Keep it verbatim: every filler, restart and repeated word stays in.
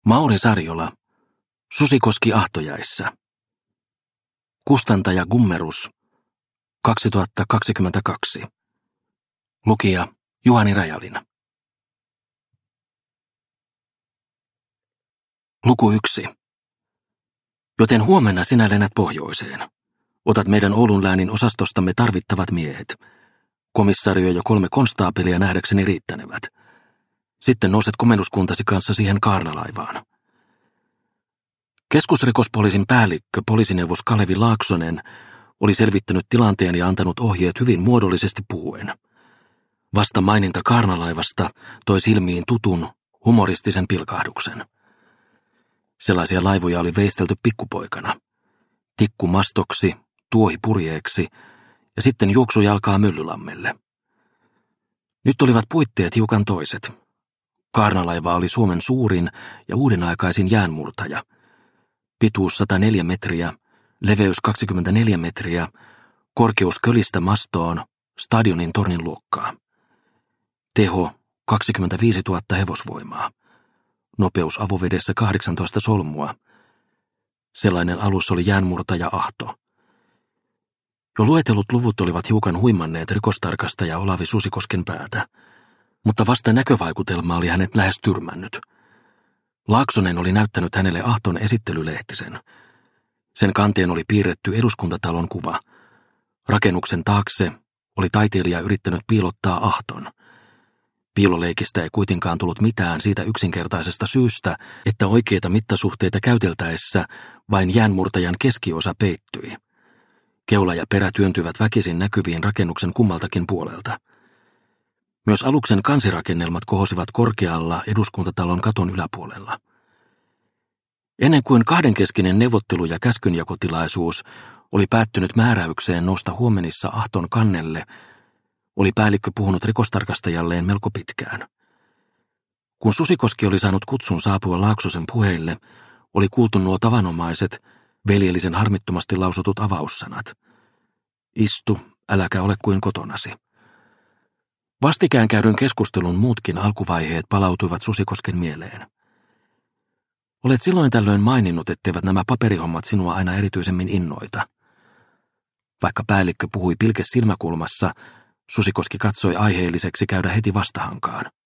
Mauri Sarjola, Susikoski ahtojäissä. Kustantaja Gummerus, kaksituhattakaksikymmentäkaksi. Lukija Juhani Rajalin. Luku yksi. Joten huomenna sinä lennät pohjoiseen. Otat meidän Oulun läänin osastostamme tarvittavat miehet. Komissario ja kolme konstaapelia nähdäkseni riittänevät. Sitten nouset komennuskuntasi kanssa siihen kaarnalaivaan. Keskusrikospoliisin päällikkö, poliisineuvos Kalevi Laaksonen, oli selvittänyt tilanteen ja antanut ohjeet hyvin muodollisesti puhuen. Vasta maininta kaarnalaivasta toi silmiin tutun, humoristisen pilkahduksen. Sellaisia laivoja oli veistelty pikkupoikana. Tikku mastoksi, tuohi purjeeksi ja sitten juoksujalkaa Myllylammelle. Nyt olivat puitteet hiukan toiset. Kaarnalaiva oli Suomen suurin ja uudenaikaisin jäänmurtaja. Pituus sata neljä metriä, leveys kaksikymmentäneljä metriä, korkeus kölistä mastoon, stadionin tornin luokkaa. Teho kaksikymmentäviisituhatta hevosvoimaa. Nopeus avovedessä kahdeksantoista solmua. Sellainen alus oli jäänmurtaja Ahto. Jo luetellut luvut olivat hiukan huimanneet rikostarkastaja Olavi Susikosken päätä, mutta vasta näkövaikutelma oli hänet lähes tyrmännyt. Laaksonen oli näyttänyt hänelle Ahton esittelylehtisen. Sen kanteen oli piirretty eduskuntatalon kuva. Rakennuksen taakse oli taiteilija yrittänyt piilottaa Ahton. Piiloleikistä ei kuitenkaan tullut mitään siitä yksinkertaisesta syystä, että oikeita mittasuhteita käyteltäessä vain jäänmurtajan keskiosa peittyi. Keula ja perä työntyivät väkisin näkyviin rakennuksen kummaltakin puolelta. Myös aluksen kansirakennelmat kohosivat korkealla eduskuntatalon katon yläpuolella. Ennen kuin kahdenkeskinen neuvottelu- ja käskynjakotilaisuus oli päättynyt määräykseen nousta huomenissa Ahton kannelle, oli päällikkö puhunut rikostarkastajalleen melko pitkään. Kun Susikoski oli saanut kutsun saapua Laaksosen puheille, oli kuultu nuo tavanomaiset, veljellisen harmittomasti lausutut avaussanat. Istu, äläkä ole kuin kotonasi. Vastikään käydyn keskustelun muutkin alkuvaiheet palautuivat Susikosken mieleen. Olet silloin tällöin maininnut, etteivät nämä paperihommat sinua aina erityisemmin innoita. Vaikka päällikkö puhui pilke silmäkulmassa, Susikoski katsoi aiheelliseksi käydä heti vastahankaan.